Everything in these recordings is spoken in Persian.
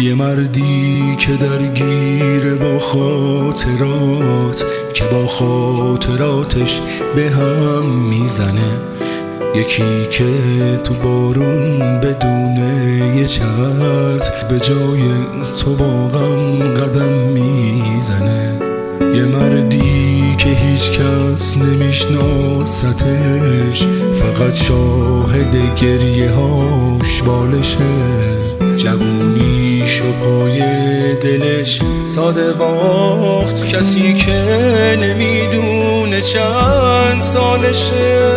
یه مردی که درگیر با خاطرات، که با خاطراتش به هم میزنه. یکی که تو بارون بدون یه چتر به جای تو با غم قدم میزنه. یه مردی که هیچ کس نمیشناستش، فقط شاهد گریه هاش بالشه. جوونیشو پای دلش ساده باخت، کسی که نمیدونه چند سالشه.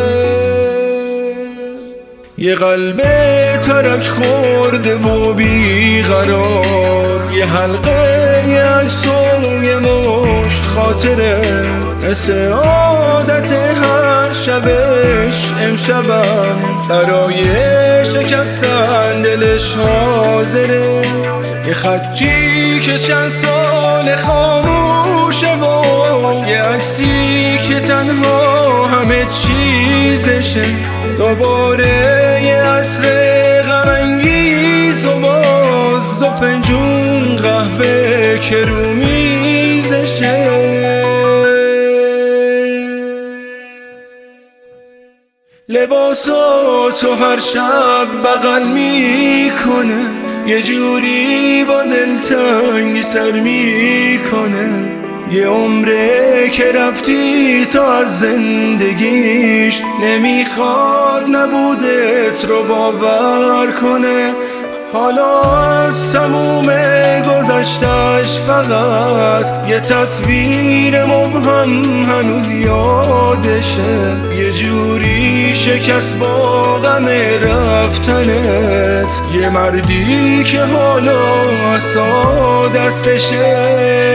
یه قلب ترک خورده و بیقرار، یه حلقه یه عکس و یه مشت خاطره. مثل عادت هر شبش امشبم برای شکستن دلش حاضره. یه خطی که چند سال خاموشه و یه عکسی که تنها همه چیزشه. دوباره یه عصر غم انگیز و باز دو فنجون قهوه که رو میزشه. لباساتو هر شب بغل میکنه، یه جوری با دلتنگی سر میکنه. یه عمره که رفتی تو از زندگیش، نمیخواد نبودت رو باور کنه. حالا از تموم گذشتش فقط یه تصویر مبهم هنوز یادشه. یه جوری شکست با غم رفتنت، یه مردی که حالا عصا دستشه.